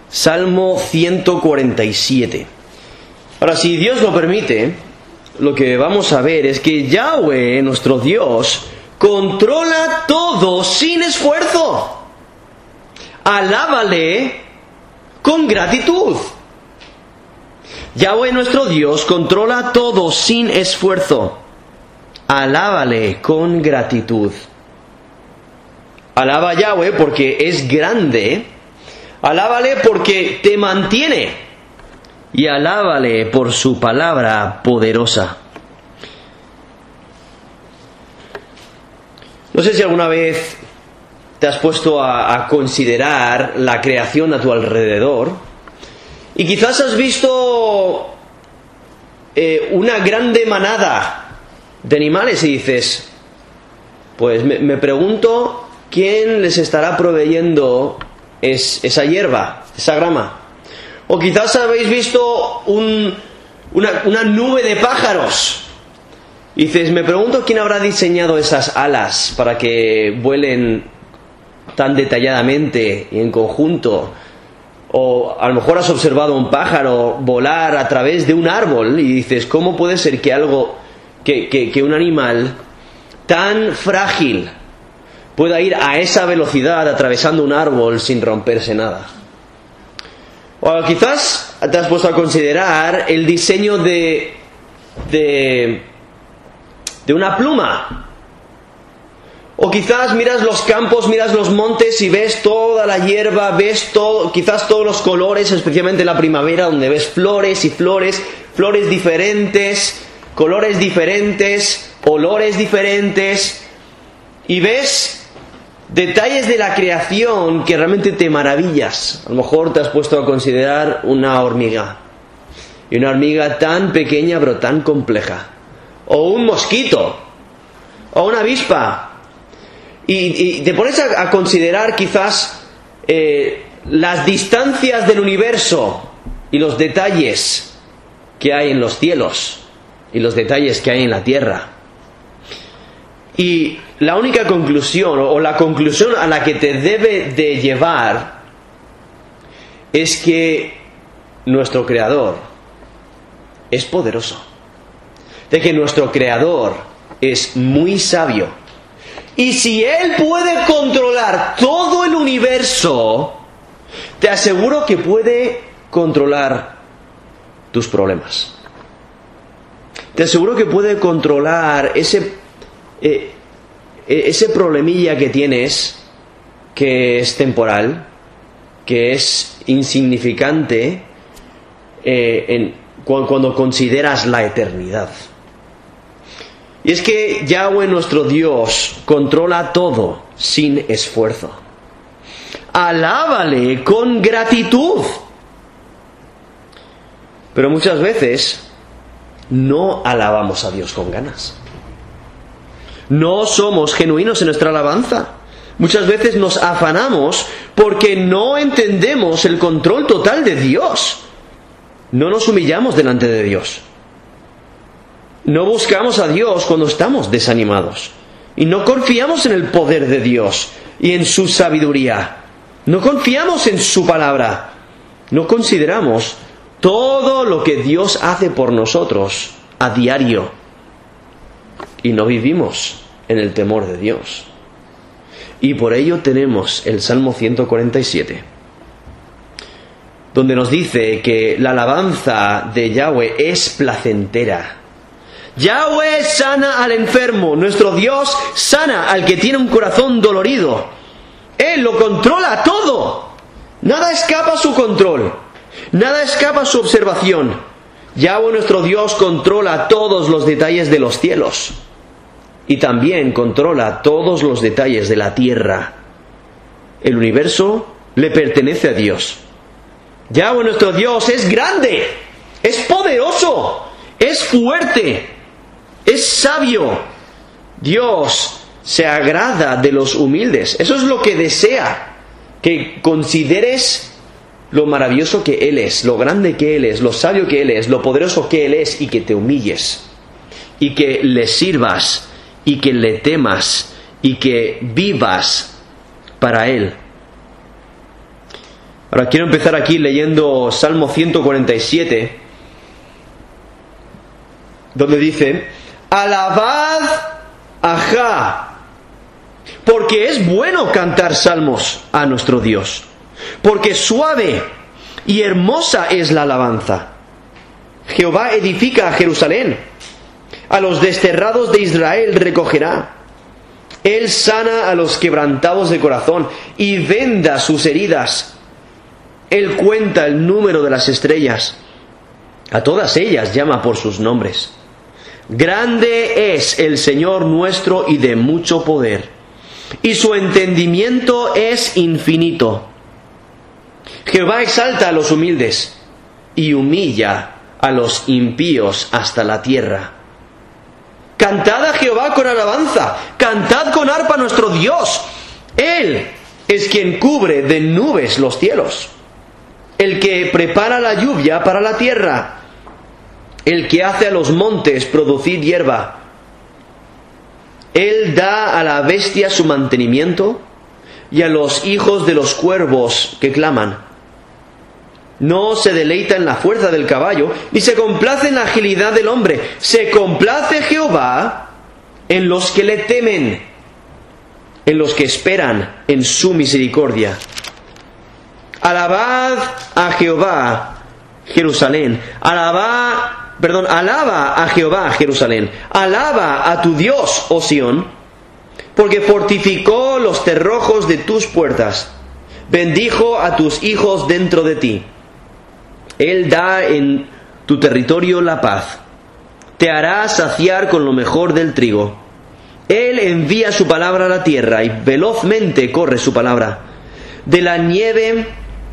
Salmo 147. Ahora, si Dios lo permite, lo que vamos a ver es que Yahweh, nuestro Dios, controla todo sin esfuerzo. Alábale con gratitud. Yahweh, nuestro Dios, controla todo sin esfuerzo. Alábale con gratitud. Alaba a Yahweh porque es grande. Alábale porque te mantiene. Y alábale por su palabra poderosa. No sé si alguna vez te has puesto a considerar la creación a tu alrededor. Y quizás has visto una grande manada de animales y dices, pues me pregunto quién les estará proveyendo esa hierba, esa grama. O quizás habéis visto una nube de pájaros. Y dices, me pregunto quién habrá diseñado esas alas para que vuelen tan detalladamente y en conjunto. O a lo mejor has observado un pájaro volar a través de un árbol y dices, ¿cómo puede ser que que un animal tan frágil pueda ir a esa velocidad atravesando un árbol sin romperse nada? O quizás te has puesto a considerar el diseño de una pluma. O quizás miras los campos, miras los montes y ves toda la hierba, ves quizás todos los colores, especialmente en la primavera, donde ves flores y flores, flores diferentes, colores diferentes, olores diferentes, y ves detalles de la creación que realmente te maravillas. A lo mejor te has puesto a considerar una hormiga, y una hormiga tan pequeña pero tan compleja, o un mosquito, o una avispa. Y te pones a considerar quizás las distancias del universo y los detalles que hay en los cielos y los detalles que hay en la tierra. Y la única conclusión, o la conclusión a la que te debe de llevar, es que nuestro Creador es poderoso. De que nuestro Creador es muy sabio. Y si Él puede controlar todo el universo, te aseguro que puede controlar tus problemas. Te aseguro que puede controlar ese problemilla que tienes, que es temporal, que es insignificante cuando consideras la eternidad. Y es que Yahweh, nuestro Dios, controla todo sin esfuerzo. Alábale con gratitud. Pero muchas veces no alabamos a Dios con ganas. No somos genuinos en nuestra alabanza. Muchas veces nos afanamos porque no entendemos el control total de Dios. No nos humillamos delante de Dios. No buscamos a Dios cuando estamos desanimados. Y no confiamos en el poder de Dios y en su sabiduría. No confiamos en su palabra. No consideramos todo lo que Dios hace por nosotros a diario. Y no vivimos en el temor de Dios. Y por ello tenemos el Salmo 147, donde nos dice que la alabanza de Yahweh es placentera. Yahweh sana al enfermo, nuestro Dios sana al que tiene un corazón dolorido. Él lo controla todo. Nada escapa a su control. Nada escapa a su observación. Yahweh, nuestro Dios, controla todos los detalles de los cielos. Y también controla todos los detalles de la tierra. El universo le pertenece a Dios. Yahweh, nuestro Dios, es grande, es poderoso, es fuerte, es sabio. Dios se agrada de los humildes. Eso es lo que desea, que consideres lo maravilloso que Él es, lo grande que Él es, lo sabio que Él es, lo poderoso que Él es, y que te humilles, y que le sirvas, y que le temas, y que vivas para Él. Ahora quiero empezar aquí leyendo Salmo 147, donde dice: alabad a Jah, porque es bueno cantar salmos a nuestro Dios, porque suave y hermosa es la alabanza. Jehová edifica a Jerusalén, a los desterrados de Israel recogerá. Él sana a los quebrantados de corazón y venda sus heridas. Él cuenta el número de las estrellas, a todas ellas llama por sus nombres. Grande es el Señor nuestro y de mucho poder, y su entendimiento es infinito. Jehová exalta a los humildes y humilla a los impíos hasta la tierra. Cantad a Jehová con alabanza, cantad con arpa a nuestro Dios. Él es quien cubre de nubes los cielos, el que prepara la lluvia para la tierra, el que hace a los montes producir hierba. Él da a la bestia su mantenimiento y a los hijos de los cuervos que claman. No se deleita en la fuerza del caballo, ni se complace en la agilidad del hombre. Se complace Jehová en los que le temen, en los que esperan en su misericordia. Alabad a Jehová, Jerusalén. Alaba a Jehová, Jerusalén. Alaba a tu Dios, oh Sión, porque fortificó los cerrojos de tus puertas. Bendijo a tus hijos dentro de ti. Él da en tu territorio la paz. Te hará saciar con lo mejor del trigo. Él envía su palabra a la tierra y velozmente corre su palabra. Da la nieve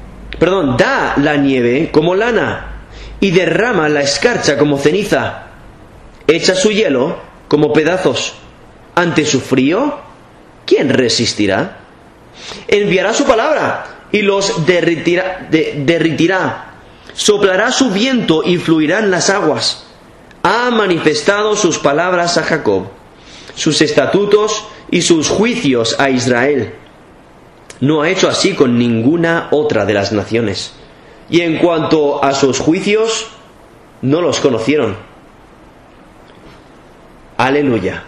como lana y derrama la escarcha como ceniza. Echa su hielo como pedazos. Ante su frío, ¿quién resistirá? Enviará su palabra y los derritirá. Soplará su viento y fluirán las aguas. Ha manifestado sus palabras a Jacob, sus estatutos y sus juicios a Israel. No ha hecho así con ninguna otra de las naciones. Y en cuanto a sus juicios, no los conocieron. Aleluya.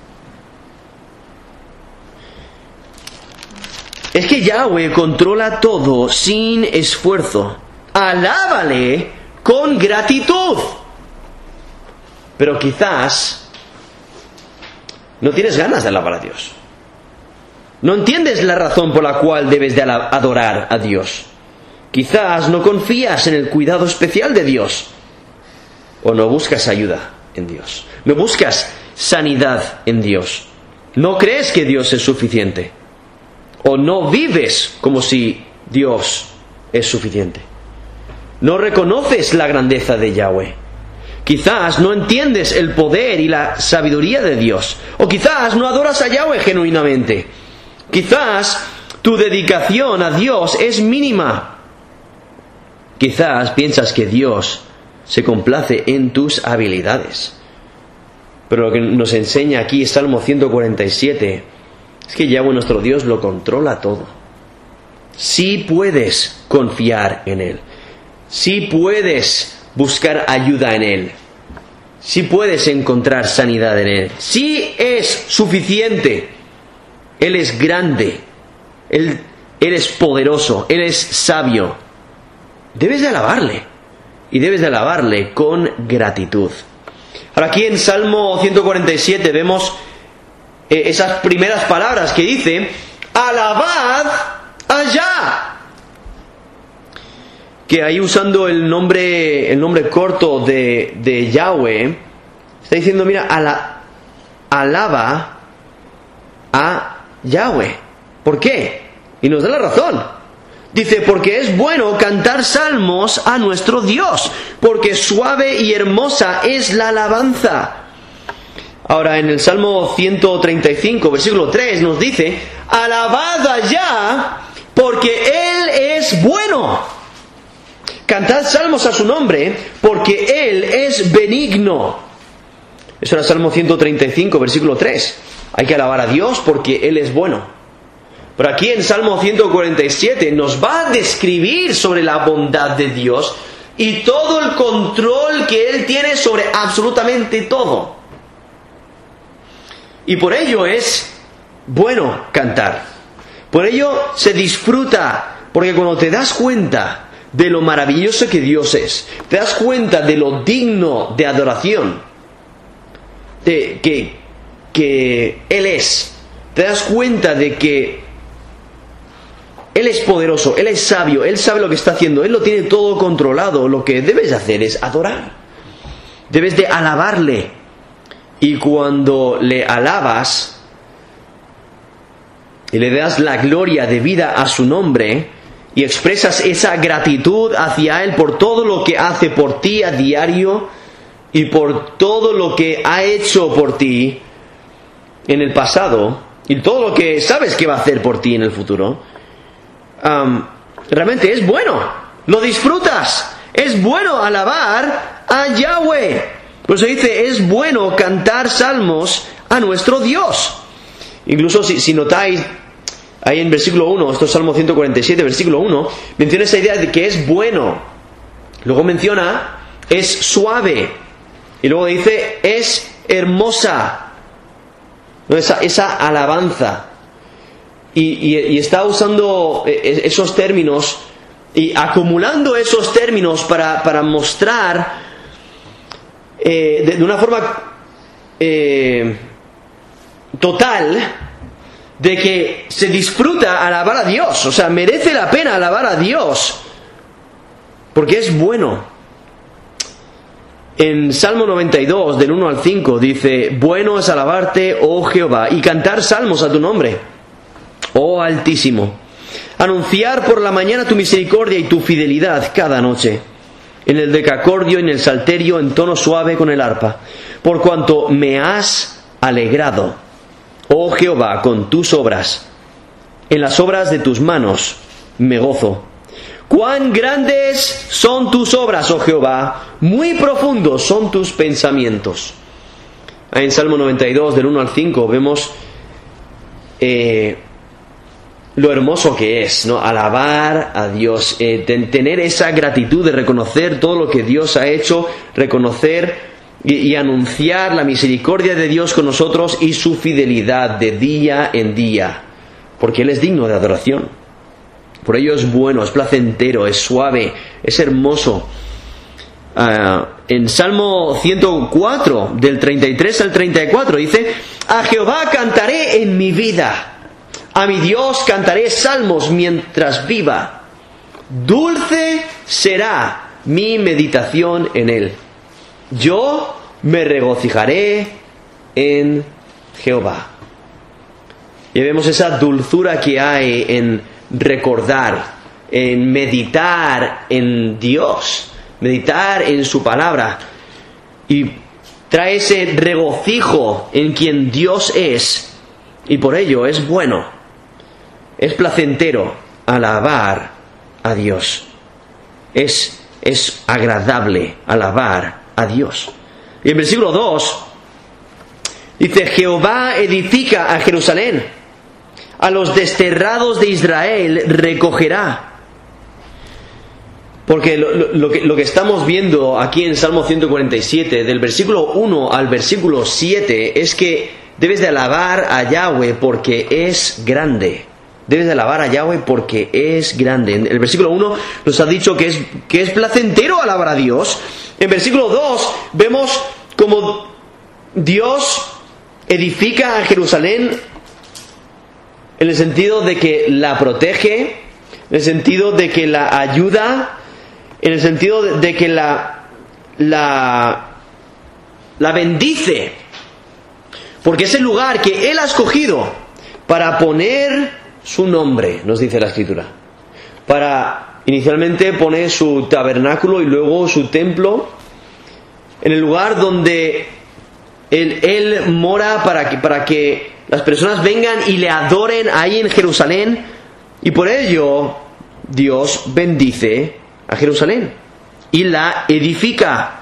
Es que Yahweh controla todo sin esfuerzo. Alábale con gratitud. Pero quizás no tienes ganas de alabar a Dios. No entiendes la razón por la cual debes de adorar a Dios. Quizás no confías en el cuidado especial de Dios. O no buscas ayuda en Dios. No buscas sanidad en Dios. No crees que Dios es suficiente. O no vives como si Dios es suficiente. No reconoces la grandeza de Yahweh. Quizás no entiendes el poder y la sabiduría de Dios. O quizás no adoras a Yahweh genuinamente. Quizás tu dedicación a Dios es mínima. Quizás piensas que Dios se complace en tus habilidades. Pero lo que nos enseña aquí Salmo 147 es que Yahweh nuestro Dios lo controla todo. Sí puedes confiar en Él. Sí puedes buscar ayuda en Él. Sí puedes encontrar sanidad en Él. Sí es suficiente. Él es grande. Él es poderoso. Él es sabio. Debes de alabarle. Y debes de alabarle con gratitud. Ahora aquí en Salmo 147 vemos esas primeras palabras que dice: alabad a Yah. Que ahí usando el nombre corto de Yahweh, está diciendo, mira, alaba a Yahweh. ¿Por qué? Y nos da la razón. Dice, porque es bueno cantar salmos a nuestro Dios, porque suave y hermosa es la alabanza. Ahora en el Salmo 135, versículo 3 nos dice: alabad a Yah, porque Él es bueno. Cantad salmos a su nombre, porque Él es benigno. Eso era Salmo 135, versículo 3. Hay que alabar a Dios porque Él es bueno. Pero aquí en Salmo 147 nos va a describir sobre la bondad de Dios y todo el control que Él tiene sobre absolutamente todo. Y por ello es bueno cantar. Por ello se disfruta, porque cuando te das cuenta de lo maravilloso que Dios es, te das cuenta de lo digno de adoración, de que Él es, te das cuenta de que Él es poderoso, Él es sabio, Él sabe lo que está haciendo, Él lo tiene todo controlado. Lo que debes hacer es adorar. Debes de alabarle. Y cuando le alabas y le das la gloria debida a su nombre y expresas esa gratitud hacia Él por todo lo que hace por ti a diario y por todo lo que ha hecho por ti en el pasado y todo lo que sabes que va a hacer por ti en el futuro, realmente es bueno, lo disfrutas, es bueno alabar a Yahweh. Por eso dice, es bueno cantar salmos a nuestro Dios. Incluso si notáis ahí en versículo 1, esto es Salmo 147, versículo 1, menciona esa idea de que es bueno. Luego menciona, es suave. Y luego dice, es hermosa. Esa alabanza. Y está usando esos términos y acumulando esos términos para mostrar de una forma total de que se disfruta alabar a Dios. O sea, merece la pena alabar a Dios porque es bueno. En Salmo 92, del 1 al 5, dice, bueno es alabarte, oh Jehová, y cantar salmos a tu nombre, oh Altísimo. Anunciar por la mañana tu misericordia y tu fidelidad cada noche. En el decacordio, en el salterio, en tono suave con el arpa. Por cuanto me has alegrado, oh Jehová, con tus obras. En las obras de tus manos me gozo. Cuán grandes son tus obras, oh Jehová, muy profundos son tus pensamientos. En Salmo 92, del 1 al 5, vemos lo hermoso que es, ¿no? Alabar a Dios, tener esa gratitud de reconocer todo lo que Dios ha hecho, reconocer y anunciar la misericordia de Dios con nosotros y su fidelidad de día en día, porque Él es digno de adoración. Por ello es bueno, es placentero, es suave, es hermoso. En Salmo 104, del 33 al 34, dice, a Jehová cantaré en mi vida, a mi Dios cantaré salmos mientras viva. Dulce será mi meditación en Él. Yo me regocijaré en Jehová. Y vemos esa dulzura que hay en recordar, en meditar en Dios, meditar en su palabra, y trae ese regocijo en quien Dios es, y por ello es bueno, es placentero alabar a Dios, es agradable alabar a Dios. Y en versículo 2 dice, Jehová edifica a Jerusalén, a los desterrados de Israel recogerá. Porque lo que estamos viendo aquí en Salmo 147, del versículo 1 al versículo 7, es que debes de alabar a Yahweh porque es grande. Debes de alabar a Yahweh porque es grande. En el versículo 1 nos ha dicho que es placentero alabar a Dios. En versículo 2 vemos como Dios edifica a Jerusalén en el sentido de que la protege, en el sentido de que la ayuda, en el sentido de que la bendice, porque es el lugar que Él ha escogido para poner su nombre, nos dice la Escritura. Para inicialmente poner su tabernáculo y luego su templo, en el lugar donde Él mora para que las personas vengan y le adoren ahí en Jerusalén, y por ello Dios bendice a Jerusalén y la edifica.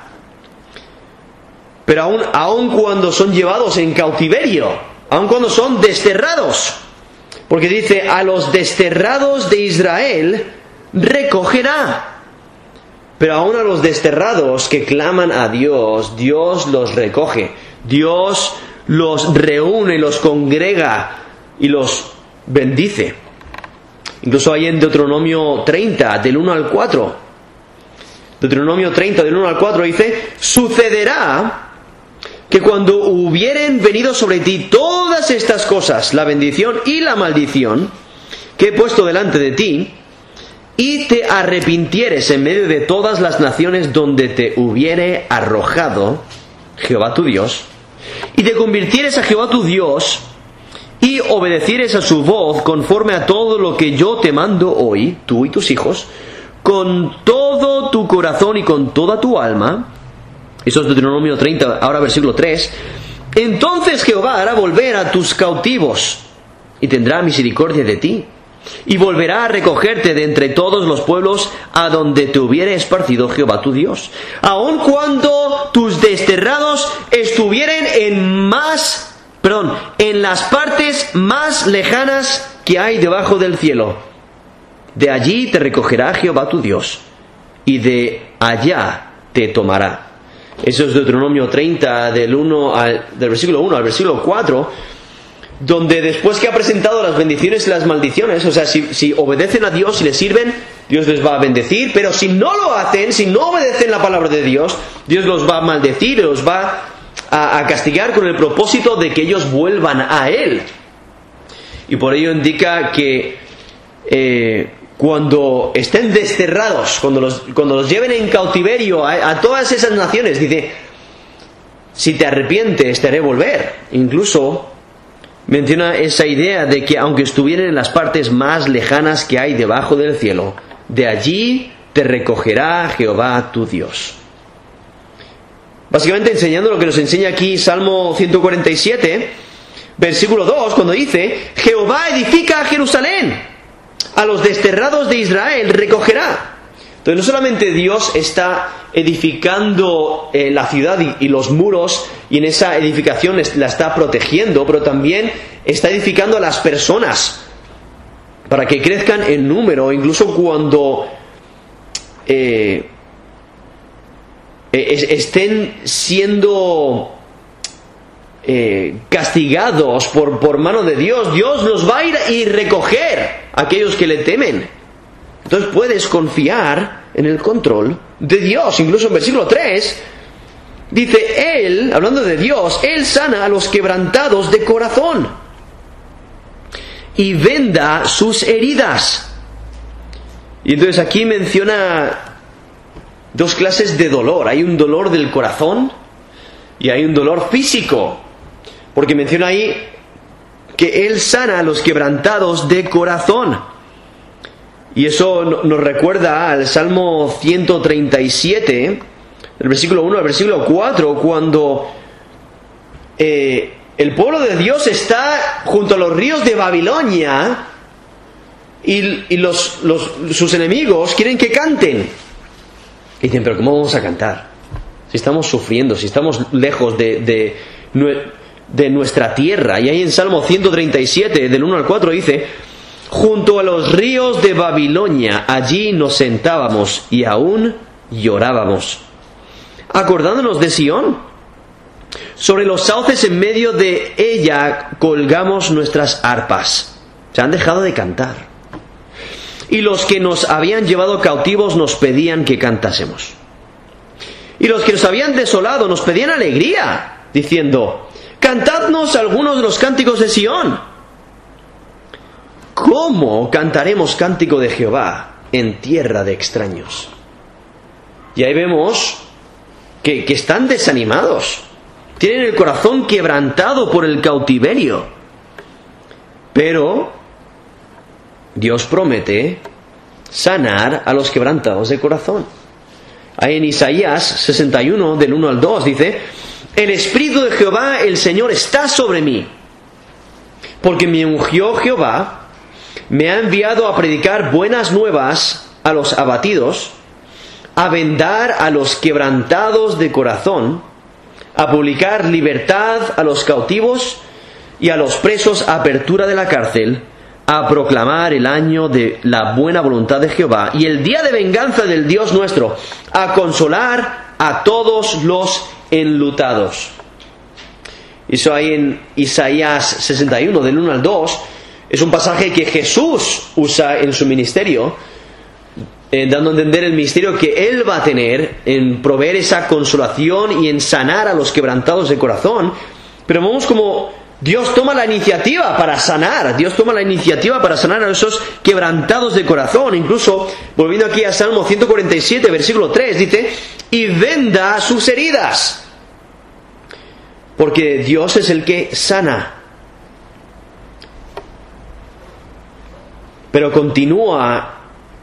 Pero aun cuando son llevados en cautiverio, aun cuando son desterrados, Porque dice, a los desterrados de Israel recogerá. Pero aún a los desterrados que claman a Dios, Dios los recoge. Dios los reúne, los congrega y los bendice. Incluso hay en Deuteronomio 30, del 1 al 4. Deuteronomio 30, del 1 al 4 dice, sucederá que cuando hubieren venido sobre ti todas estas cosas, la bendición y la maldición, que he puesto delante de ti, y te arrepintieres en medio de todas las naciones donde te hubiere arrojado Jehová tu Dios, y te convirtieres a Jehová tu Dios, y obedecieres a su voz conforme a todo lo que yo te mando hoy, tú y tus hijos, con todo tu corazón y con toda tu alma. Eso es Deuteronomio 30, ahora versículo 3. Entonces Jehová hará volver a tus cautivos y tendrá misericordia de ti, y volverá a recogerte de entre todos los pueblos a donde te hubiere esparcido Jehová tu Dios, aun cuando tus desterrados estuvieren en las partes más lejanas que hay debajo del cielo. De allí te recogerá Jehová tu Dios, y de allá te tomará. Eso es Deuteronomio 30, del versículo 1 al versículo 4, donde después que ha presentado las bendiciones y las maldiciones, o sea, si obedecen a Dios y le sirven, Dios les va a bendecir, pero si no lo hacen, si no obedecen la palabra de Dios, Dios los va a maldecir y los va a castigar con el propósito de que ellos vuelvan a Él. Y por ello indica que cuando estén desterrados, cuando los lleven en cautiverio a todas esas naciones, dice, si te arrepientes te haré volver. Incluso menciona esa idea de que aunque estuvieran en las partes más lejanas que hay debajo del cielo, de allí te recogerá Jehová tu Dios. Básicamente enseñando lo que nos enseña aquí Salmo 147, versículo 2, cuando dice, Jehová edifica a Jerusalén, a los desterrados de Israel recogerá. Entonces no solamente Dios está edificando la ciudad y los muros, y en esa edificación la está protegiendo, pero también está edificando a las personas para que crezcan en número, incluso cuando estén siendo castigados por mano de Dios. Dios los va a ir y recoger a aquellos que le temen. Entonces puedes confiar en el control de Dios. Incluso en versículo 3 dice, Él, hablando de Dios, Él sana a los quebrantados de corazón y venda sus heridas. Y entonces aquí menciona dos clases de dolor. Hay un dolor del corazón y hay un dolor físico, porque menciona ahí que Él sana a los quebrantados de corazón. Y eso nos recuerda al Salmo 137, del versículo 1 al versículo 4, cuando el pueblo de Dios está junto a los ríos de Babilonia y sus enemigos quieren que canten. Y dicen, pero ¿cómo vamos a cantar? Si estamos sufriendo, si estamos lejos de nuestra tierra. Y ahí en Salmo 137, del 1 al 4 dice, junto a los ríos de Babilonia, allí nos sentábamos y aún llorábamos, acordándonos de Sión. Sobre los sauces en medio de ella colgamos nuestras arpas. Se han dejado de cantar. Y los que nos habían llevado cautivos nos pedían que cantásemos. Y los que nos habían desolado nos pedían alegría, diciendo, cantadnos algunos de los cánticos de Sión. ¿Cómo cantaremos cántico de Jehová en tierra de extraños? Y ahí vemos que están desanimados. Tienen el corazón quebrantado por el cautiverio. Pero Dios promete sanar a los quebrantados de corazón. Ahí en Isaías 61, del 1 al 2, dice, el Espíritu de Jehová, el Señor, está sobre mí, porque me ungió Jehová, me ha enviado a predicar buenas nuevas a los abatidos, a vendar a los quebrantados de corazón, a publicar libertad a los cautivos y a los presos apertura de la cárcel, a proclamar el año de la buena voluntad de Jehová y el día de venganza del Dios nuestro, a consolar a todos los enlutados. Eso ahí en Isaías 61, del 1 al 2, es un pasaje que Jesús usa en su ministerio, dando a entender el ministerio que Él va a tener en proveer esa consolación y en sanar a los quebrantados de corazón. Pero vemos como Dios toma la iniciativa para sanar. Dios toma la iniciativa para sanar a esos quebrantados de corazón. Incluso, volviendo aquí a Salmo 147, versículo 3, dice: y venda sus heridas. Porque Dios es el que sana. Pero continúa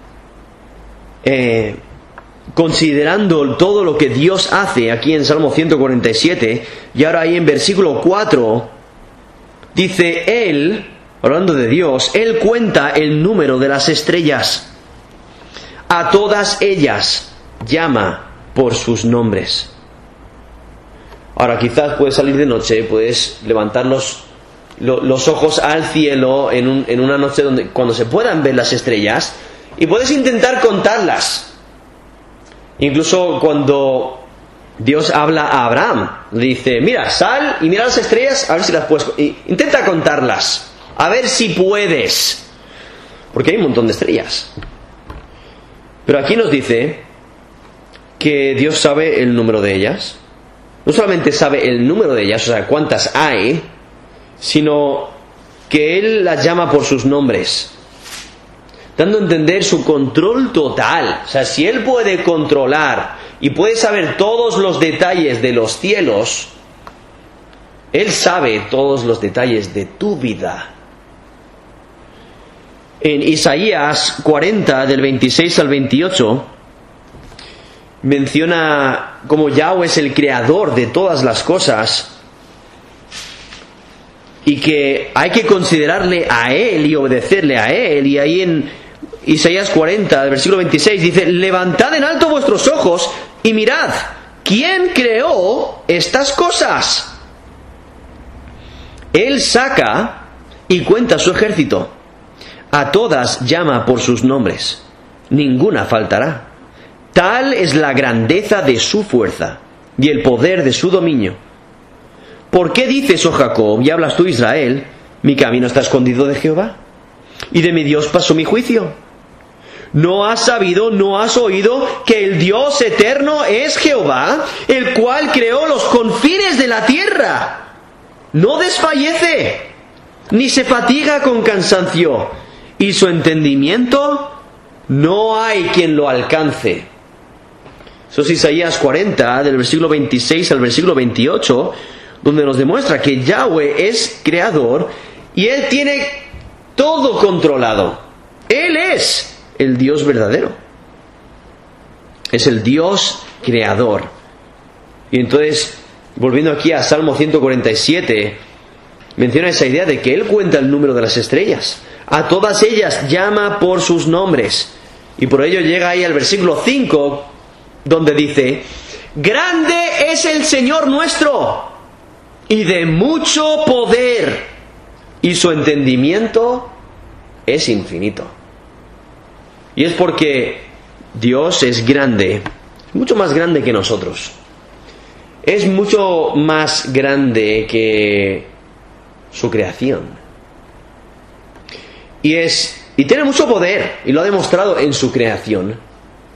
considerando todo lo que Dios hace aquí en Salmo 147. Y ahora ahí en versículo 4 dice: Él, hablando de Dios, Él cuenta el número de las estrellas. A todas ellas llama por sus nombres. Ahora quizás puedes salir de noche, puedes levantar los ojos al cielo en una noche cuando se puedan ver las estrellas, y puedes intentar contarlas. Incluso cuando Dios habla a Abraham, le dice: mira, sal y mira las estrellas, a ver si las puedes... Intenta contarlas, a ver si puedes, porque hay un montón de estrellas. Pero aquí nos dice que Dios sabe el número de ellas. No solamente sabe el número de ellas, o sea, cuántas hay, sino que Él las llama por sus nombres, dando a entender su control total. O sea, si Él puede controlar y puede saber todos los detalles de los cielos, Él sabe todos los detalles de tu vida. En Isaías 40, del 26 al 28, menciona cómo Yahweh es el creador de todas las cosas y que hay que considerarle a Él y obedecerle a Él. Y ahí en Isaías 40, versículo 26, dice: levantad en alto vuestros ojos y mirad, ¿quién creó estas cosas? Él saca y cuenta su ejército. A todas llama por sus nombres. Ninguna faltará. Tal es la grandeza de su fuerza y el poder de su dominio. ¿Por qué dices, oh Jacob, y hablas tú, Israel: mi camino está escondido de Jehová, y de mi Dios pasó mi juicio? ¿No has sabido, no has oído que el Dios eterno es Jehová, el cual creó los confines de la tierra? No desfallece, ni se fatiga con cansancio, y su entendimiento no hay quien lo alcance. Eso es Isaías 40, del versículo 26 al versículo 28, donde nos demuestra que Yahweh es creador y Él tiene todo controlado. Él es el Dios verdadero. Es el Dios creador. Y entonces, volviendo aquí a Salmo 147, menciona esa idea de que Él cuenta el número de las estrellas. A todas ellas llama por sus nombres. Y por ello llega ahí al versículo 5, donde dice: grande es el Señor nuestro, y de mucho poder, y su entendimiento es infinito. Y es porque Dios es grande, mucho más grande que nosotros. Es mucho más grande que su creación. Y tiene mucho poder, y lo ha demostrado en su creación.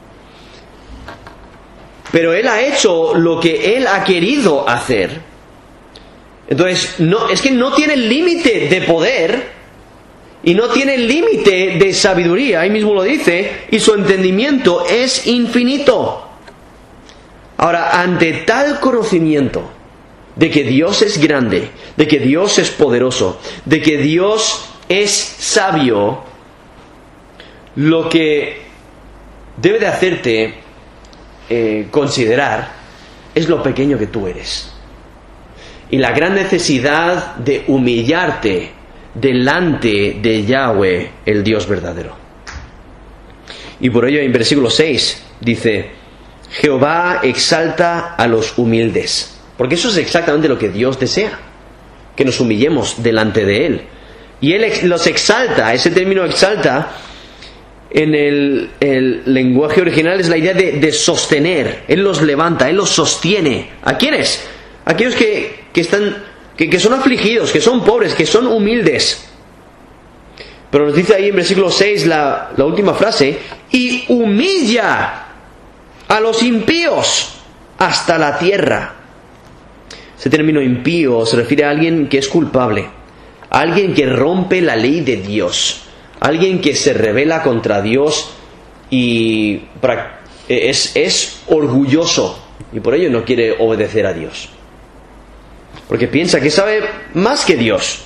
Pero Él ha hecho lo que Él ha querido hacer. Entonces, es que no tiene límite de poder y no tiene límite de sabiduría. Ahí mismo lo dice, y su entendimiento es infinito. Ahora, ante tal conocimiento de que Dios es grande, de que Dios es poderoso, de que Dios es sabio, lo que debe de hacerte considerar es lo pequeño que tú eres y la gran necesidad de humillarte delante de Yahweh, el Dios verdadero. Y por ello en versículo 6 dice: Jehová exalta a los humildes, porque eso es exactamente lo que Dios desea, que nos humillemos delante de Él. Y Él los exalta. Ese término exalta en el lenguaje original es la idea de sostener. Él los levanta, Él los sostiene. ¿A quiénes? Aquellos que son afligidos, que son pobres, que son humildes. Pero nos dice ahí en versículo 6 la última frase: y humilla a los impíos hasta la tierra. Ese término impío se refiere a alguien que es culpable, a alguien que rompe la ley de Dios, a alguien que se rebela contra Dios y es orgulloso y por ello no quiere obedecer a Dios, porque piensa que sabe más que Dios.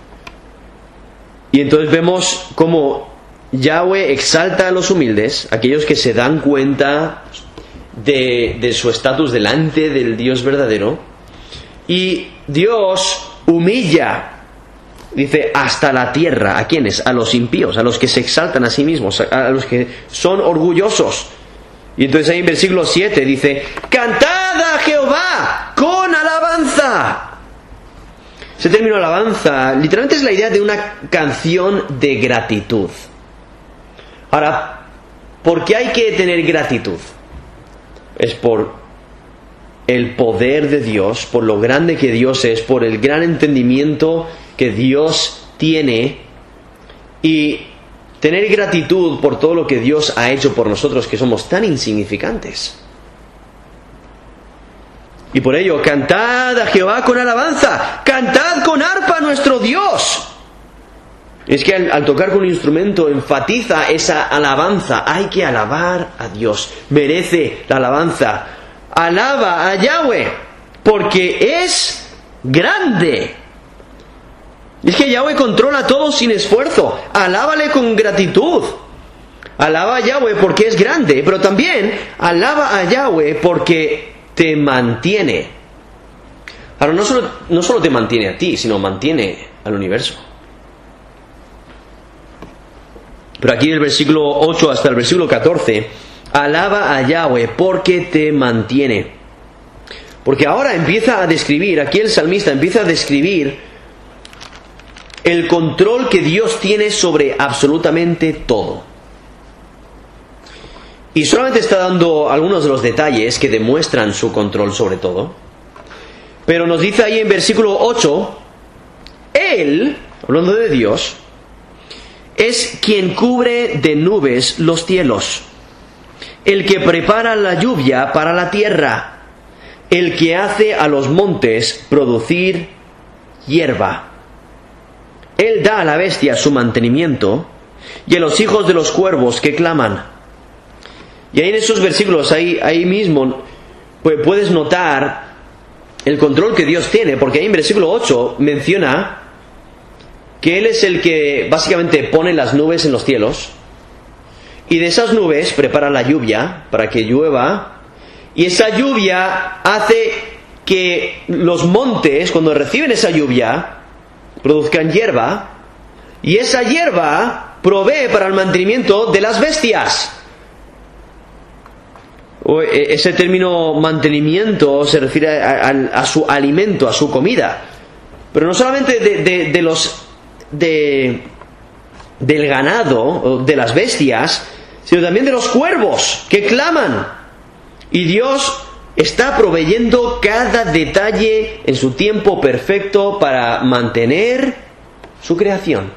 Y entonces vemos cómo Yahweh exalta a los humildes, aquellos que se dan cuenta de su estatus delante del Dios verdadero, y Dios humilla, dice, hasta la tierra. ¿A quiénes? A los impíos, a los que se exaltan a sí mismos, a los que son orgullosos. Y entonces ahí en versículo 7 dice: cantad a Jehová con alabanza. Ese término alabanza literalmente es la idea de una canción de gratitud. Ahora, ¿por qué hay que tener gratitud? Es por el poder de Dios, por lo grande que Dios es, por el gran entendimiento que Dios tiene, y tener gratitud por todo lo que Dios ha hecho por nosotros, que somos tan insignificantes. Y por ello, cantad a Jehová con alabanza, cantad con arpa a nuestro Dios. Es que al tocar con un instrumento enfatiza esa alabanza. Hay que alabar a Dios, merece la alabanza. Alaba a Yahweh, porque es grande. Es que Yahweh controla todo sin esfuerzo. Alábale con gratitud. Alaba a Yahweh porque es grande, pero también alaba a Yahweh porque te mantiene. Ahora, no solo te mantiene a ti, sino mantiene al universo. Pero aquí del versículo 8 hasta el versículo 14, alaba a Yahweh porque te mantiene. Porque ahora empieza a describir, aquí el salmista empieza a describir el control que Dios tiene sobre absolutamente todo. Y solamente está dando algunos de los detalles que demuestran su control sobre todo. Pero nos dice ahí en versículo 8, Él, hablando de Dios, es quien cubre de nubes los cielos, el que prepara la lluvia para la tierra, el que hace a los montes producir hierba. Él da a la bestia su mantenimiento y a los hijos de los cuervos que claman. Y ahí en esos versículos, ahí mismo, pues puedes notar el control que Dios tiene, porque ahí en versículo 8 menciona que Él es el que básicamente pone las nubes en los cielos, y de esas nubes prepara la lluvia para que llueva, y esa lluvia hace que los montes, cuando reciben esa lluvia, produzcan hierba, y esa hierba provee para el mantenimiento de las bestias. Ese término mantenimiento se refiere a su alimento, a su comida, pero no solamente del ganado, de las bestias, sino también de los cuervos que claman. Y Dios está proveyendo cada detalle en su tiempo perfecto para mantener su creación.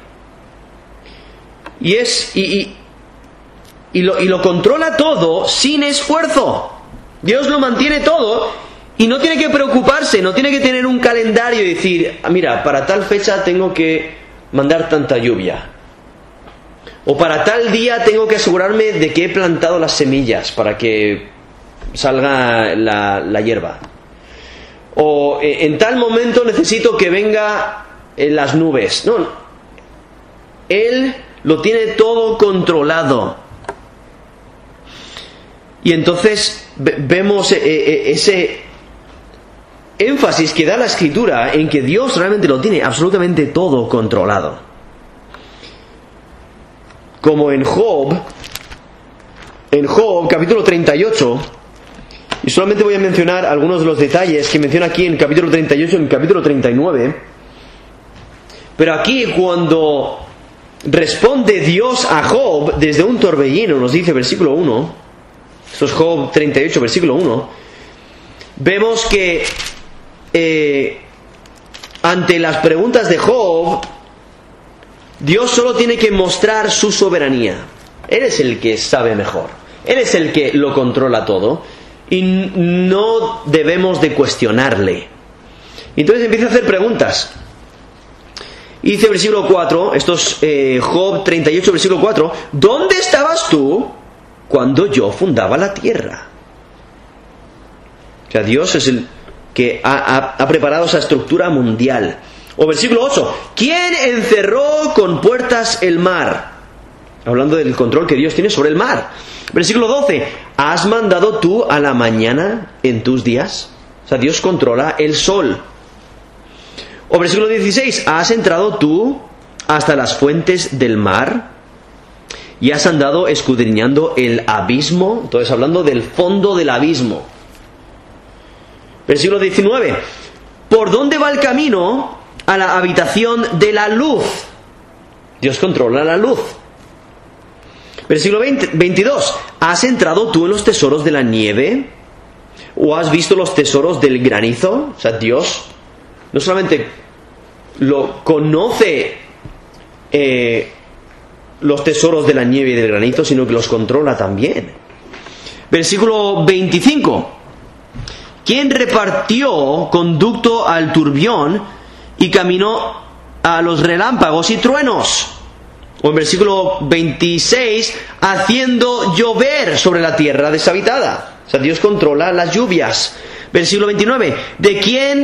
Y lo controla todo sin esfuerzo. Dios lo mantiene todo y no tiene que preocuparse, no tiene que tener un calendario y decir, mira, para tal fecha tengo que mandar tanta lluvia, o para tal día tengo que asegurarme de que he plantado las semillas para que salga la hierba, o en tal momento necesito que venga las nubes. No, Él lo tiene todo controlado. Y entonces vemos ese énfasis que da la Escritura en que Dios realmente lo tiene absolutamente todo controlado. Como en Job capítulo 38, y solamente voy a mencionar algunos de los detalles que menciona aquí en capítulo 38 y en capítulo 39, Pero aquí cuando responde Dios a Job desde un torbellino, nos dice versículo 1, esto es Job 38, versículo 1, vemos que ante las preguntas de Job, Dios solo tiene que mostrar su soberanía. Él es el que sabe mejor. Él es el que lo controla todo. Y no debemos de cuestionarle. Entonces empieza a hacer preguntas. Y dice versículo 4, esto es Job 38, versículo 4, ¿dónde estabas tú cuando yo fundaba la tierra? O sea, Dios es el que ha preparado esa estructura mundial. O versículo 8, ¿quién encerró con puertas el mar? Hablando del control que Dios tiene sobre el mar. Versículo 12, ¿has mandado tú a la mañana en tus días? O sea, Dios controla el sol. O versículo 16, ¿has entrado tú hasta las fuentes del mar? ¿Y has andado escudriñando el abismo? Entonces, hablando del fondo del abismo. Versículo 19, ¿por dónde va el camino a la habitación de la luz? Dios controla la luz. Versículo 22, ¿has entrado tú en los tesoros de la nieve? ¿O has visto los tesoros del granizo? O sea, Dios no solamente lo conoce los tesoros de la nieve y del granizo, sino que los controla también. Versículo 25, ¿quién repartió conducto al turbión y caminó a los relámpagos y truenos? O en versículo 26, haciendo llover sobre la tierra deshabitada. O sea, Dios controla las lluvias. Versículo 29, ¿de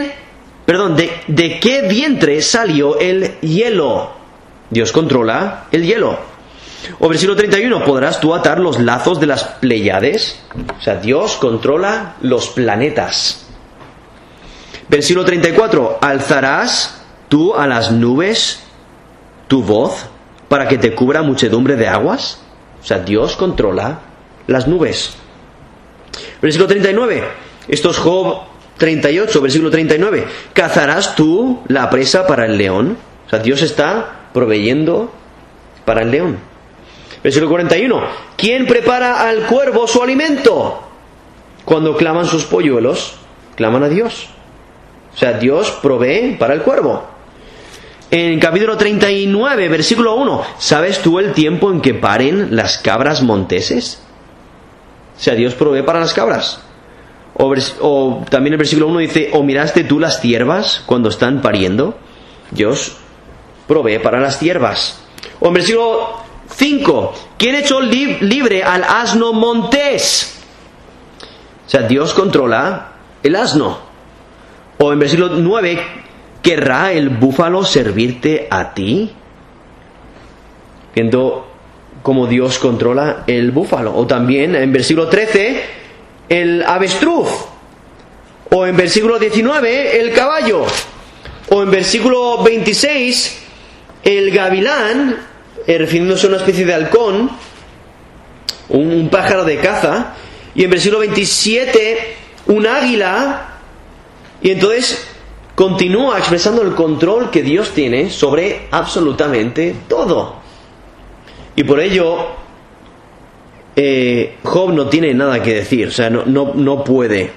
qué vientre salió el hielo? Dios controla el hielo. O versículo 31, ¿podrás tú atar los lazos de las Pléyades? O sea, Dios controla los planetas. Versículo 34, ¿alzarás tú a las nubes tu voz para que te cubra muchedumbre de aguas? O sea, Dios controla las nubes. Versículo 39, esto es Job 38, versículo 39, ¿cazarás tú la presa para el león? O sea, Dios está proveyendo para el león. Versículo 41, ¿quién prepara al cuervo su alimento? Cuando claman sus polluelos, claman a Dios. O sea, Dios provee para el cuervo. En capítulo 39, versículo 1, ¿sabes tú el tiempo en que paren las cabras monteses? O sea, Dios provee para las cabras. O también el versículo 1 dice, ¿o miraste tú las ciervas cuando están pariendo? Dios provee para las ciervas. O en versículo 5, ¿quién echó libre al asno montés? O sea, Dios controla el asno. O en versículo 9, ¿querrá el búfalo servirte a ti? Viendo cómo Dios controla el búfalo. O también en versículo 13, el avestruz. O en versículo 19, el caballo. O en versículo 26, el gavilán, refiriéndose a una especie de halcón, un pájaro de caza. Y en versículo 27, un águila. Y entonces continúa expresando el control que Dios tiene sobre absolutamente todo. Y por ello, Job no tiene nada que decir, o sea, no puede.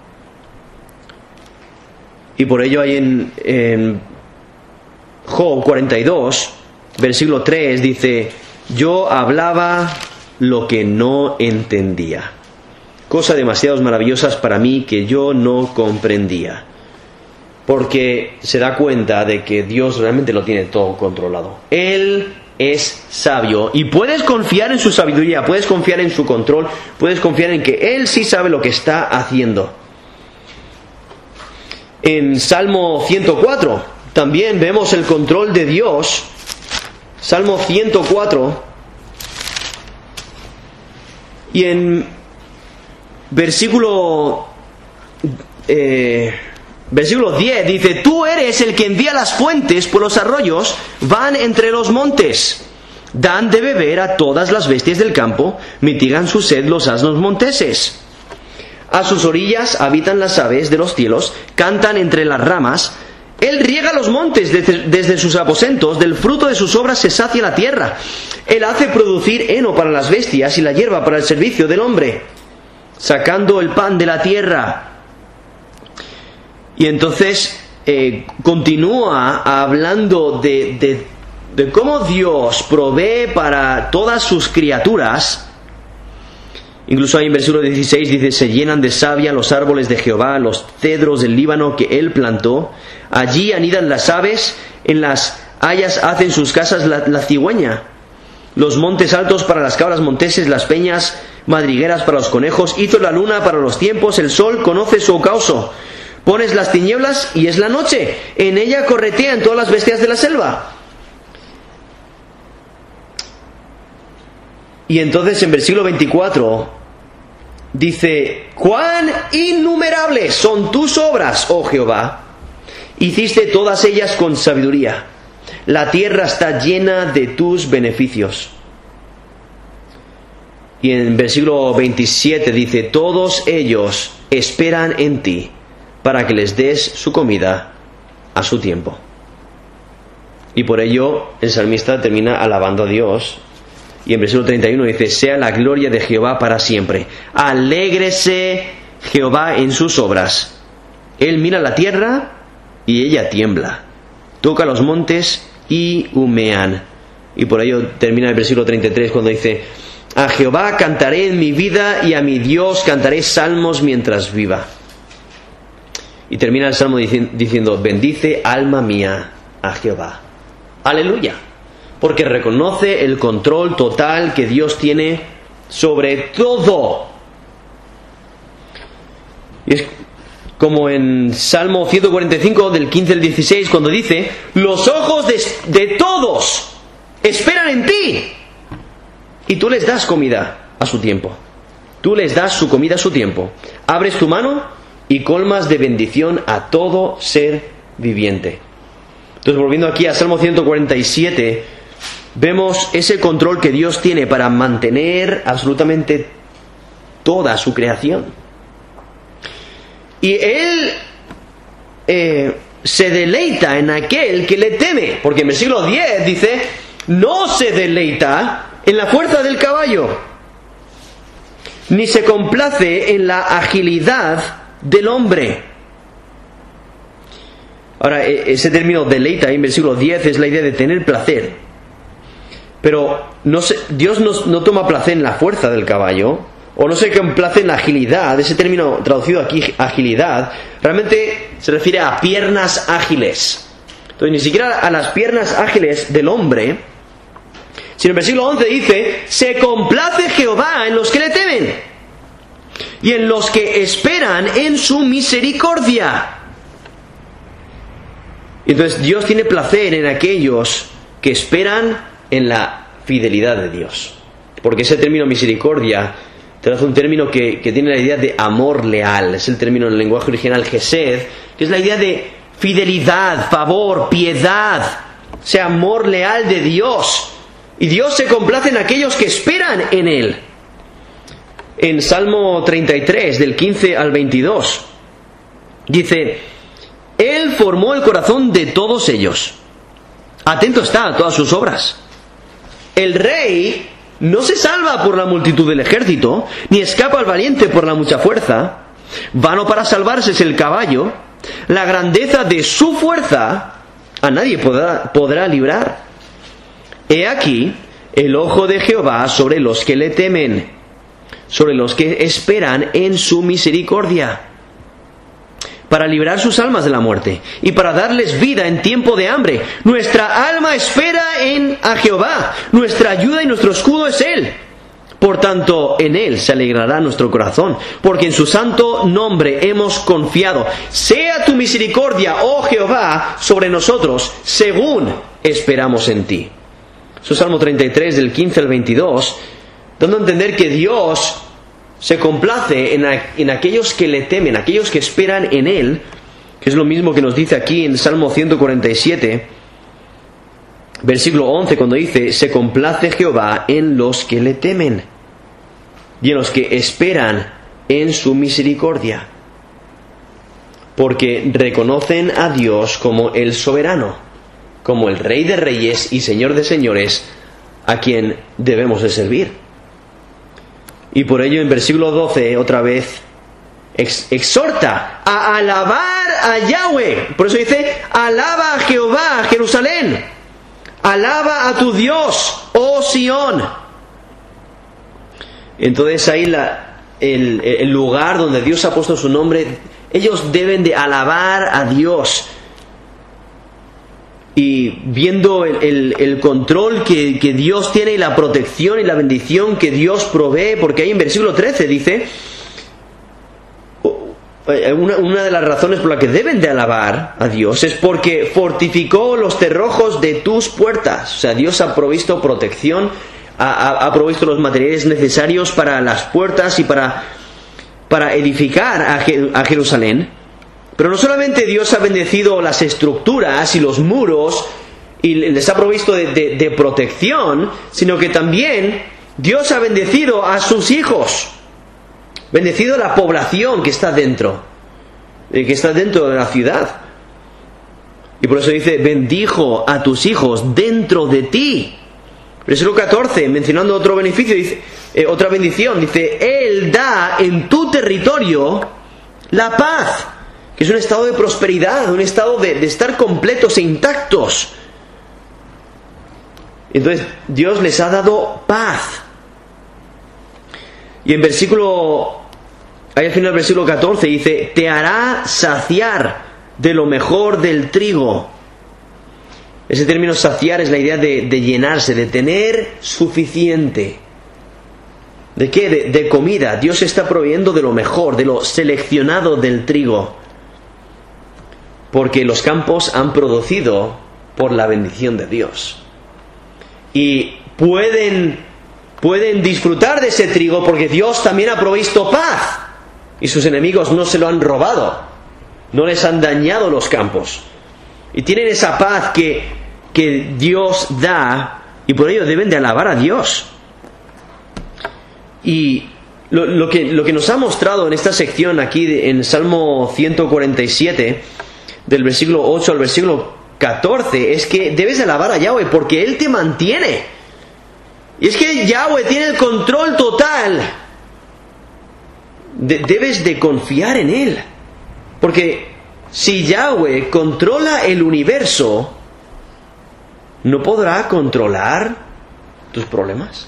Y por ello hay en Job 42, versículo 3, dice, yo hablaba lo que no entendía. Cosas demasiado maravillosas para mí que yo no comprendía. Porque se da cuenta de que Dios realmente lo tiene todo controlado. Él es sabio y puedes confiar en su sabiduría, puedes confiar en su control, puedes confiar en que Él sí sabe lo que está haciendo. En Salmo 104 también vemos el control de Dios. Salmo 104 y en versículo 10 dice, tú eres el que envía las fuentes por los arroyos, van entre los montes, dan de beber a todas las bestias del campo, mitigan su sed los asnos monteses. A sus orillas habitan las aves de los cielos, cantan entre las ramas, Él riega los montes desde sus aposentos, del fruto de sus obras se sacia la tierra. Él hace producir heno para las bestias y la hierba para el servicio del hombre, sacando el pan de la tierra. Y entonces continúa hablando de cómo Dios provee para todas sus criaturas. Incluso ahí en versículo 16 dice: se llenan de savia los árboles de Jehová, los cedros del Líbano que él plantó. Allí anidan las aves, en las hayas hacen sus casas la cigüeña. Los montes altos para las cabras monteses, las peñas madrigueras para los conejos. Hizo la luna para los tiempos, el sol conoce su ocauso. Pones las tinieblas y es la noche, en ella corretean todas las bestias de la selva. Y entonces en versículo 24 dice: cuán innumerables son tus obras, oh Jehová, hiciste todas ellas con sabiduría. La tierra está llena de tus beneficios. Y en versículo 27 dice: todos ellos esperan en ti, para que les des su comida a su tiempo. Y por ello el salmista termina alabando a Dios. Y en versículo 31 dice: sea la gloria de Jehová para siempre. Alégrese Jehová en sus obras. Él mira la tierra y ella tiembla. Toca los montes y humean. Y por ello termina el versículo 33 cuando dice: a Jehová cantaré en mi vida y a mi Dios cantaré salmos mientras viva. Y termina el salmo diciendo: bendice alma mía a Jehová. Aleluya. Porque reconoce el control total que Dios tiene sobre todo. Y es como en Salmo 145 del 15 al 16 cuando dice: los ojos de todos esperan en ti, y tú les das comida a su tiempo. Tú les das su comida a su tiempo. Abres tu mano y colmas de bendición a todo ser viviente. Entonces, volviendo aquí a Salmo 147, vemos ese control que Dios tiene para mantener absolutamente toda su creación. Y Él se deleita en aquel que le teme, porque en versículo 10 dice: no se deleita en la fuerza del caballo, ni se complace en la agilidad del hombre. Ahora, ese término deleita en versículo 10 es la idea de tener placer. Pero Dios no toma placer en la fuerza del caballo, o no se complace en la agilidad. Ese término traducido aquí, agilidad, realmente se refiere a piernas ágiles. Entonces, ni siquiera a las piernas ágiles del hombre, sino en el versículo 11 dice: se complace Jehová en los que le temen y en los que esperan en su misericordia. Entonces, Dios tiene placer en aquellos que esperan en la fidelidad de Dios. Porque ese término misericordia traduce un término que tiene la idea de amor leal. Es el término en el lenguaje original Gesed, que es la idea de fidelidad, favor, piedad. O sea, amor leal de Dios. Y Dios se complace en aquellos que esperan en Él. En Salmo 33, del 15 al 22, dice: Él formó el corazón de todos ellos. Atento está a todas sus obras. El rey no se salva por la multitud del ejército, ni escapa al valiente por la mucha fuerza. Vano para salvarse es el caballo. La grandeza de su fuerza a nadie podrá librar. He aquí el ojo de Jehová sobre los que le temen, sobre los que esperan en su misericordia, para librar sus almas de la muerte y para darles vida en tiempo de hambre. Nuestra alma espera a Jehová, nuestra ayuda y nuestro escudo es Él. Por tanto, en Él se alegrará nuestro corazón, porque en su santo nombre hemos confiado. Sea tu misericordia, oh Jehová, sobre nosotros, según esperamos en ti. Eso es Salmo 33, del 15 al 22, dando a entender que Dios se complace en aquellos que le temen, aquellos que esperan en Él, que es lo mismo que nos dice aquí en Salmo 147, versículo 11, cuando dice: se complace Jehová en los que le temen y en los que esperan en su misericordia. porque reconocen a Dios como el soberano, como el Rey de Reyes y Señor de Señores, a quien debemos de servir. Y por ello en versículo 12 otra vez exhorta a alabar a Yahweh. Por eso dice: alaba a Jehová, Jerusalén, alaba a tu Dios, oh Sión. Entonces ahí el lugar donde Dios ha puesto su nombre, ellos deben de alabar a Dios. Y viendo el control que Dios tiene y la protección y la bendición que Dios provee, porque ahí en versículo 13 dice, una de las razones por las que deben de alabar a Dios es porque fortificó los cerrojos de tus puertas. O sea, Dios ha provisto protección, ha provisto los materiales necesarios para las puertas y para edificar a Jerusalén. Pero no solamente Dios ha bendecido las estructuras y los muros y les ha provisto de protección, sino que también Dios ha bendecido a sus hijos, bendecido a la población que está dentro de la ciudad. Y por eso dice: bendijo a tus hijos dentro de ti. Versículo 14, mencionando otro beneficio, dice, otra bendición, dice: Él da en tu territorio la paz, que es un estado de prosperidad, un estado de estar completos e intactos. Entonces Dios les ha dado paz. Y en ahí al final del versículo 14 dice: te hará saciar de lo mejor del trigo. Ese término saciar es la idea de llenarse, de tener suficiente. ¿De qué? De comida. Dios está proveyendo de lo mejor, de lo seleccionado del trigo, porque los campos han producido por la bendición de Dios. Y pueden disfrutar de ese trigo porque Dios también ha provisto paz. Y sus enemigos no se lo han robado, no les han dañado los campos. Y tienen esa paz que Dios da, y por ello deben de alabar a Dios. Y lo que nos ha mostrado en esta sección aquí en Salmo 147, del versículo 8 al versículo 14, es que debes de alabar a Yahweh porque Él te mantiene. Y es que Yahweh tiene el control total. Debes de confiar en Él, porque si Yahweh controla el universo, ¿no podrá controlar tus problemas?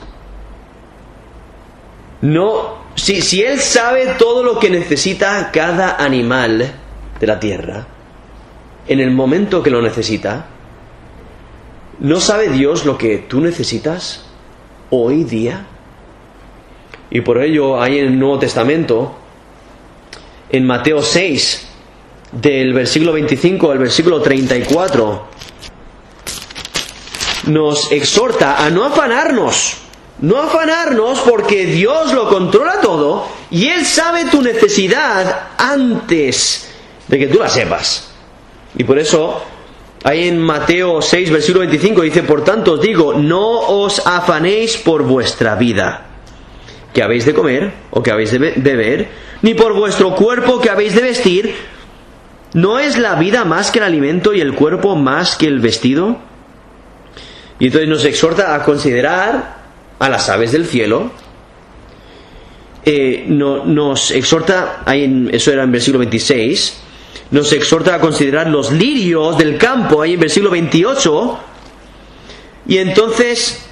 No, si Él sabe todo lo que necesita cada animal de la tierra en el momento que lo necesita, ¿no sabe Dios lo que tú necesitas hoy día? Y por ello hay en el Nuevo Testamento, en Mateo 6, del versículo 25 al versículo 34, nos exhorta a no afanarnos porque Dios lo controla todo y Él sabe tu necesidad antes de que tú la sepas. Y por eso, ahí en Mateo 6, versículo 25, dice: por tanto os digo, no os afanéis por vuestra vida, que habéis de comer o que habéis de beber, ni por vuestro cuerpo que habéis de vestir. ¿No es la vida más que el alimento y el cuerpo más que el vestido? Y entonces nos exhorta a considerar a las aves del cielo. Nos exhorta, eso era en versículo 26, nos exhorta a considerar los lirios del campo, ahí en versículo 28, y entonces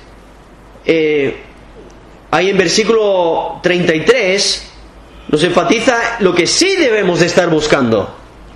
ahí en versículo 33 nos enfatiza lo que sí debemos de estar buscando.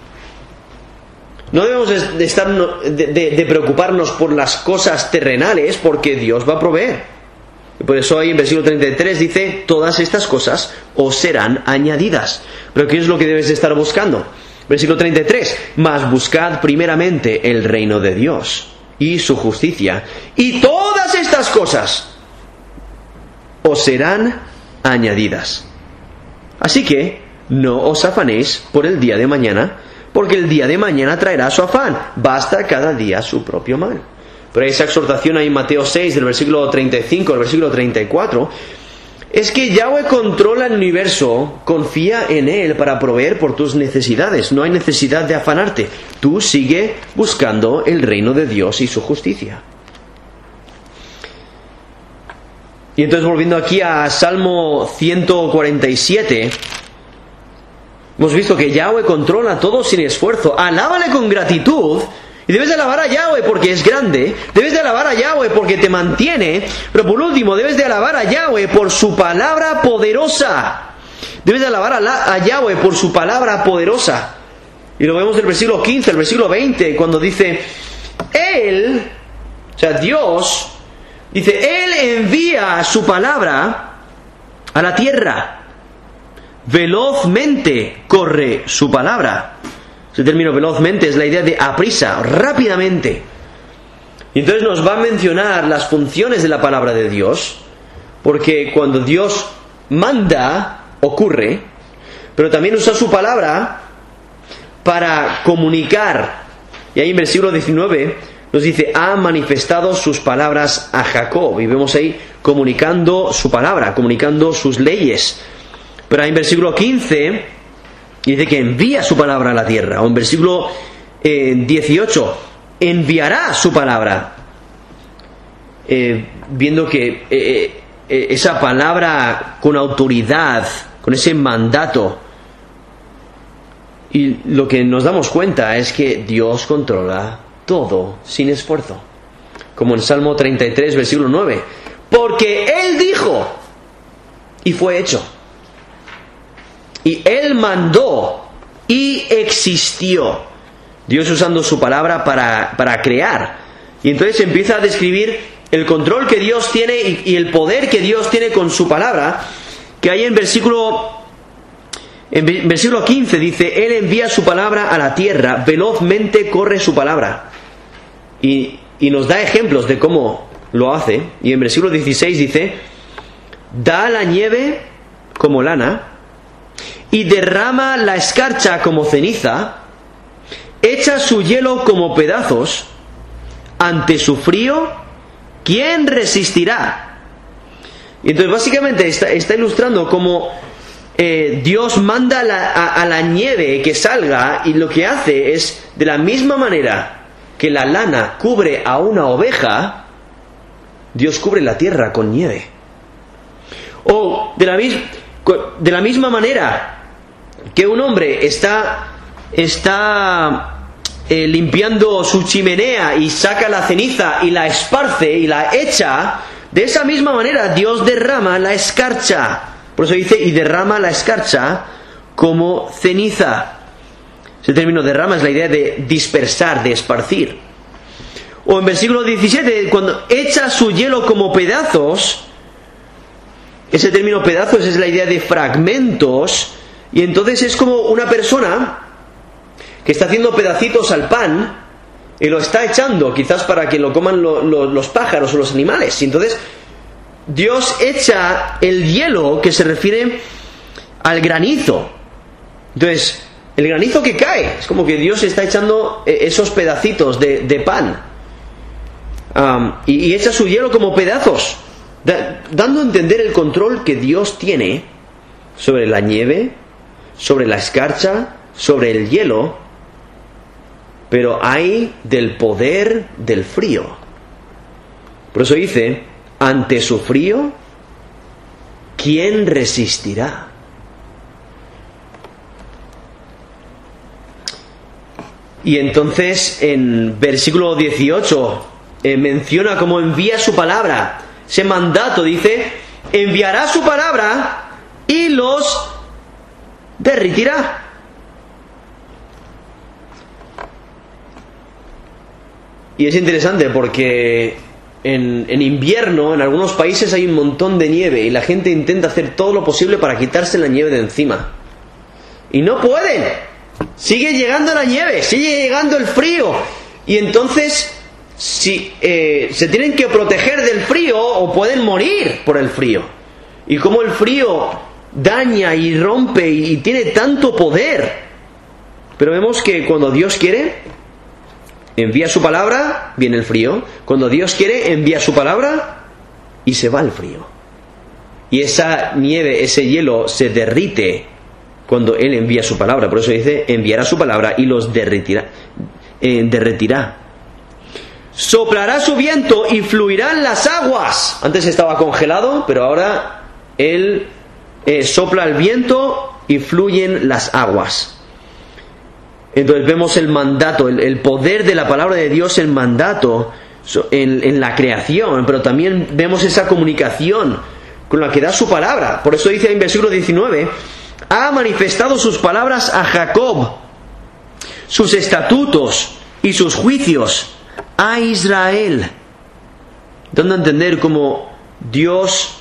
No debemos de preocuparnos por las cosas terrenales, porque Dios va a proveer. Y por eso ahí en versículo 33 dice: todas estas cosas os serán añadidas. Pero ¿qué es lo que debes de estar buscando? Versículo 33: mas buscad primeramente el reino de Dios y su justicia, y todas estas cosas os serán añadidas. Así que no os afanéis por el día de mañana, porque el día de mañana traerá su afán. Basta cada día su propio mal. Pero esa exhortación ahí en Mateo 6, del versículo 35 al versículo 34, es que Yahweh controla el universo, confía en Él para proveer por tus necesidades. No hay necesidad de afanarte. Tú sigue buscando el reino de Dios y su justicia. Y entonces, volviendo aquí a Salmo 147, hemos visto que Yahweh controla todo sin esfuerzo. Alábale con gratitud. Y debes de alabar a Yahweh porque es grande, debes de alabar a Yahweh porque te mantiene, pero por último debes de alabar a Yahweh por su palabra poderosa. Debes de alabar a Yahweh por su palabra poderosa. Y lo vemos del versículo 15, el versículo 20, cuando dice, Él, o sea, Dios, dice, Él envía su palabra a la tierra. Velozmente corre su palabra. Ese término velozmente es la idea de aprisa, rápidamente. Y entonces nos va a mencionar las funciones de la palabra de Dios, porque cuando Dios manda, ocurre, pero también usa su palabra para comunicar. Y ahí en versículo 19 nos dice, ha manifestado sus palabras a Jacob. Y vemos ahí comunicando su palabra, comunicando sus leyes. Pero ahí en versículo 15... dice que envía su palabra a la tierra. O en versículo 18, enviará su palabra. Viendo que esa palabra con autoridad, con ese mandato. Y lo que nos damos cuenta es que Dios controla todo sin esfuerzo. Como en Salmo 33, versículo 9. Porque Él dijo, y fue hecho. Y Él mandó y existió. Dios usando su palabra para crear. Y entonces empieza a describir el control que Dios tiene y el poder que Dios tiene con su palabra. Que hay en versículo 15 dice, Él envía su palabra a la tierra, velozmente corre su palabra. Y nos da ejemplos de cómo lo hace. Y en versículo 16 dice, da la nieve como lana, y derrama la escarcha como ceniza, echa su hielo como pedazos, ante su frío, ¿quién resistirá? Y entonces básicamente está ilustrando cómo Dios manda a la nieve que salga, y lo que hace es, de la misma manera que la lana cubre a una oveja, Dios cubre la tierra con nieve. O de la misma manera que un hombre está limpiando su chimenea y saca la ceniza y la esparce y la echa, de esa misma manera Dios derrama la escarcha. Por eso dice, y derrama la escarcha como ceniza. Ese término derrama es la idea de dispersar, de esparcir. O en versículo 17, cuando echa su hielo como pedazos, ese término pedazos es la idea de fragmentos. Y entonces es como una persona que está haciendo pedacitos al pan y lo está echando, quizás para que lo coman los pájaros o los animales. Y entonces Dios echa el hielo, que se refiere al granizo. Entonces, el granizo que cae, es como que Dios está echando esos pedacitos de pan. Y echa su hielo como pedazos, dando a entender el control que Dios tiene sobre la nieve, sobre la escarcha, sobre el hielo, pero hay del poder del frío. Por eso dice, ante su frío, ¿quién resistirá? Y entonces en versículo 18 menciona cómo envía su palabra. Ese mandato dice, enviará su palabra y los derritirá. Y es interesante porque en invierno en algunos países hay un montón de nieve y la gente intenta hacer todo lo posible para quitarse la nieve de encima. Y no pueden. Sigue llegando la nieve, sigue llegando el frío. Y entonces se tienen que proteger del frío o pueden morir por el frío. Y como el frío daña y rompe y tiene tanto poder. Pero vemos que cuando Dios quiere, envía su palabra, viene el frío. Cuando Dios quiere, envía su palabra y se va el frío. y esa nieve, ese hielo se derrite cuando Él envía su palabra. Por eso dice, enviará su palabra y los derretirá. Soplará su viento y fluirán las aguas. Antes estaba congelado, pero ahora Él sopla el viento y fluyen las aguas. Entonces vemos el mandato, el poder de la palabra de Dios, el mandato en la creación, pero también vemos esa comunicación con la que da su palabra. Por eso dice en versículo 19, ha manifestado sus palabras a Jacob, sus estatutos y sus juicios a Israel. Dando a entender cómo Dios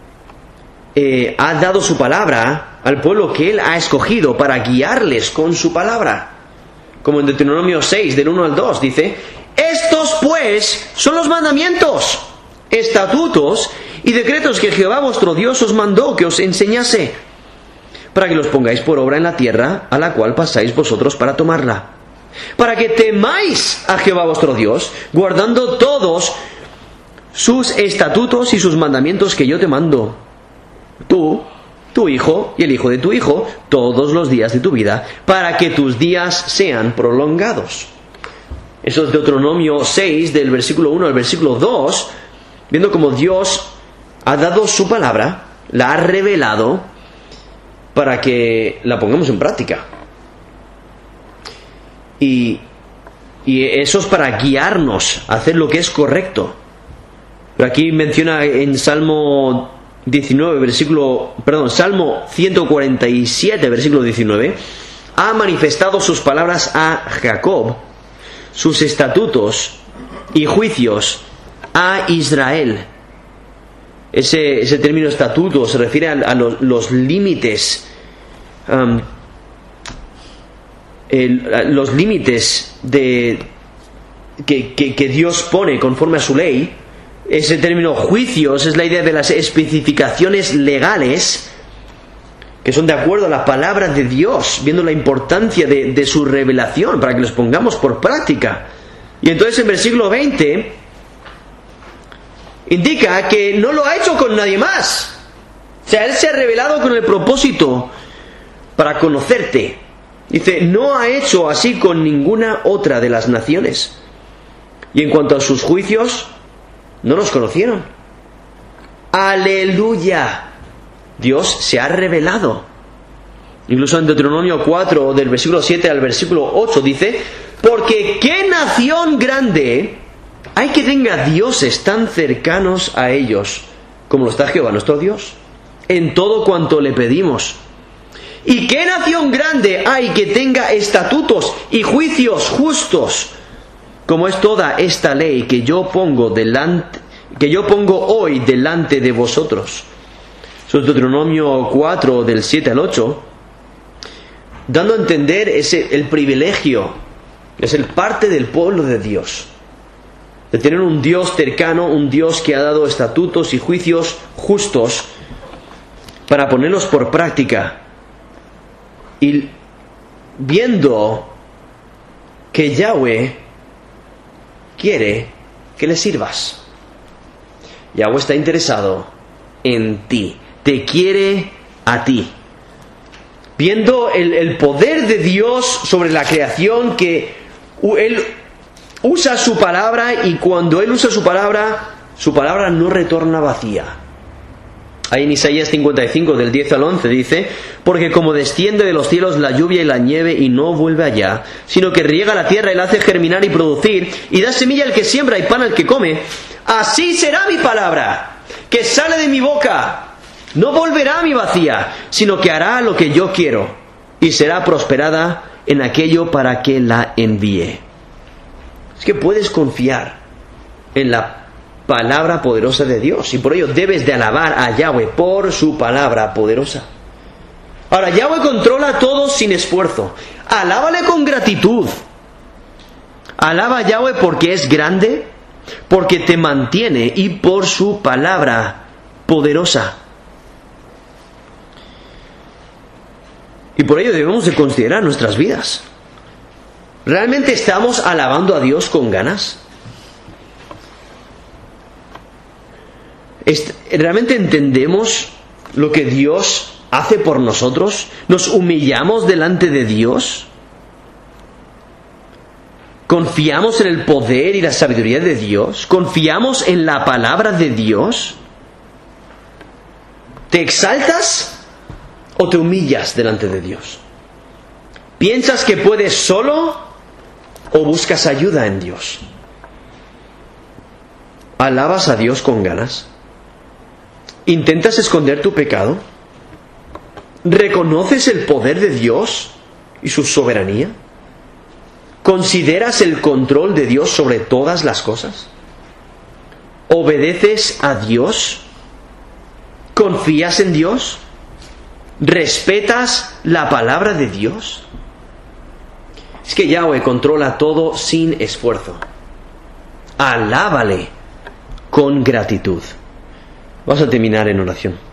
ha dado su palabra al pueblo que Él ha escogido para guiarles con su palabra. Como en Deuteronomio 6, del 1 al 2, dice, estos pues son los mandamientos, estatutos y decretos que Jehová vuestro Dios os mandó que os enseñase, para que los pongáis por obra en la tierra a la cual pasáis vosotros para tomarla, para que temáis a Jehová vuestro Dios, guardando todos sus estatutos y sus mandamientos que yo te mando, tú, tu hijo y el hijo de tu hijo, todos los días de tu vida, para que tus días sean prolongados. Eso es Deuteronomio 6, del versículo 1 al versículo 2, viendo cómo Dios ha dado su palabra, la ha revelado, para que la pongamos en práctica. Y eso es para guiarnos a hacer lo que es correcto. Pero aquí menciona en Salmo 147, versículo 19, ha manifestado sus palabras a Jacob, sus estatutos y juicios a Israel. Ese término estatuto se refiere a los límites, los límites que Dios pone conforme a su ley. Ese término juicios es la idea de las especificaciones legales que son de acuerdo a la palabra de Dios, viendo la importancia de su revelación para que los pongamos por práctica. Y entonces en versículo 20 indica que no lo ha hecho con nadie más. O sea, Él se ha revelado con el propósito para conocerte. Dice, no ha hecho así con ninguna otra de las naciones. Y en cuanto a sus juicios, no los conocieron. ¡Aleluya! Dios se ha revelado. Incluso en Deuteronomio 4, del versículo 7 al versículo 8, dice, porque qué nación grande hay que tenga dioses tan cercanos a ellos como lo está Jehová nuestro Dios, en todo cuanto le pedimos. Y qué nación grande hay que tenga estatutos y juicios justos, como es toda esta ley que yo pongo hoy delante de vosotros. Eso es Deuteronomio 4, del 7 al 8, dando a entender el privilegio, es el parte del pueblo de Dios, de tener un Dios cercano, un Dios que ha dado estatutos y juicios justos para ponerlos por práctica. Y viendo que Yahweh quiere que le sirvas. Yahweh está interesado en ti, te quiere a ti. Viendo el poder de Dios sobre la creación, que Él usa su palabra, y cuando Él usa su palabra no retorna vacía. Ahí en Isaías 55, del 10 al 11, dice, porque como desciende de los cielos la lluvia y la nieve y no vuelve allá, sino que riega la tierra y la hace germinar y producir, y da semilla al que siembra y pan al que come, así será mi palabra, que sale de mi boca. No volverá a mi vacía, sino que hará lo que yo quiero, y será prosperada en aquello para que la envíe. Es que puedes confiar en la palabra poderosa de Dios, y por ello debes de alabar a Yahweh por su palabra poderosa. Ahora, Yahweh controla todo sin esfuerzo. Alábale con gratitud. Alaba a Yahweh porque es grande, porque te mantiene, y por su palabra poderosa. Y por ello debemos de considerar nuestras vidas. ¿Realmente estamos alabando a Dios con ganas? ¿Realmente entendemos lo que Dios hace por nosotros? ¿Nos humillamos delante de Dios? ¿Confiamos en el poder y la sabiduría de Dios? ¿Confiamos en la palabra de Dios? ¿Te exaltas o te humillas delante de Dios? ¿Piensas que puedes solo o buscas ayuda en Dios? ¿Alabas a Dios con ganas? ¿Intentas esconder tu pecado? ¿Reconoces el poder de Dios y su soberanía? ¿Consideras el control de Dios sobre todas las cosas? ¿Obedeces a Dios? ¿Confías en Dios? ¿Respetas la palabra de Dios? Es que Yahweh controla todo sin esfuerzo. Alábale con gratitud. Vamos a terminar en oración.